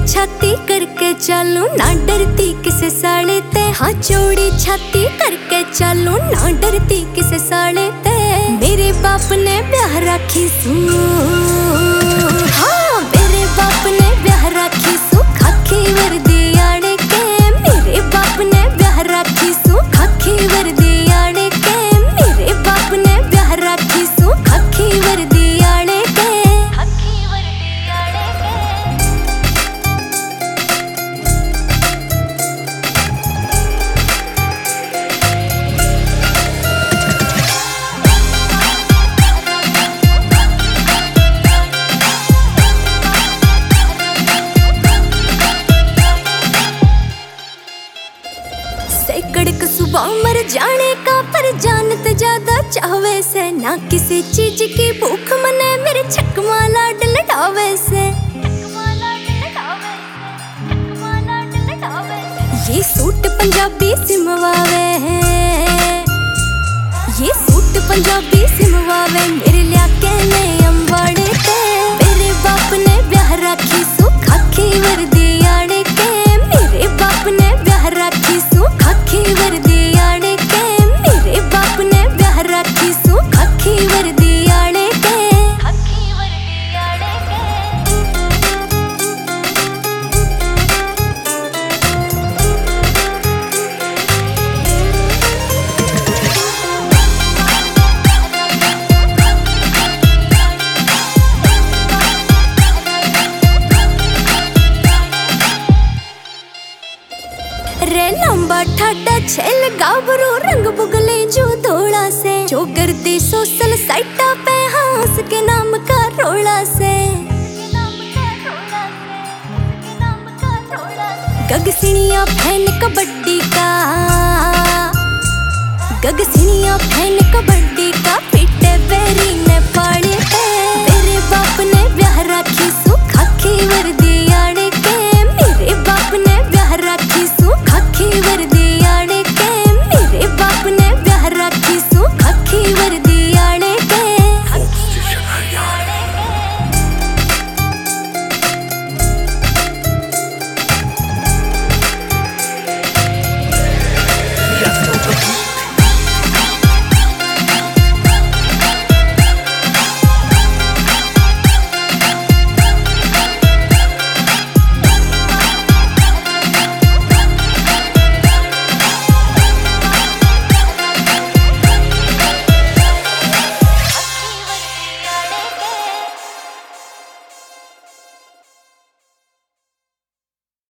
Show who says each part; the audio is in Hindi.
Speaker 1: छाती करके चालू ना डरती किसे साले ते। हाँ चौड़ी छाती करके चालू ना डरती किसे साले ते। मेरे बाप ने ब्याह राखी सू, हाँ मेरे बाप ने ब्याह राखी सू खाकी वर्दी आड़े के। मेरे बाप ने ब्याह राखी सू खाकी वर्दी आड़े के। मेरे बाप ने ब्याह राखी सू खाकी वर्दी आड़े के। सैकड़ सुबह मर जाने का पर जानत ज्यादा चाहवे से। ना किसी चीज की भूख मने मेरे छकमा लाड लटावे से। ये सूट पंजाबी सिमवावे है, ये सूट पंजाबी सिमवावे मेरे लिया के ने अम्बाड़े ते। मेरे बाप ने ब्याह राखी सू खाकी वर्दी आड़े के। मेरे बाप ने ब्याह राखी सू खाकी वर्दी आड़े के। मेरे बाप ने ब्याह राखी सू खाकी वर्दी आड़े के। रे लंबा ठाडा छेल गाभरू रंग बुगले जो धोड़ा से। जो गर्दी सोशल साइटा पे हंस के नाम का रोड़ा से। गगसिनिया फैन कबड्डी का, गगसिनिया फैन कबड्डी का पिटे बेरी ने पाड़े पे। मेरे बाप ने ब्याह राखी सू खाकी वर्दी आड़े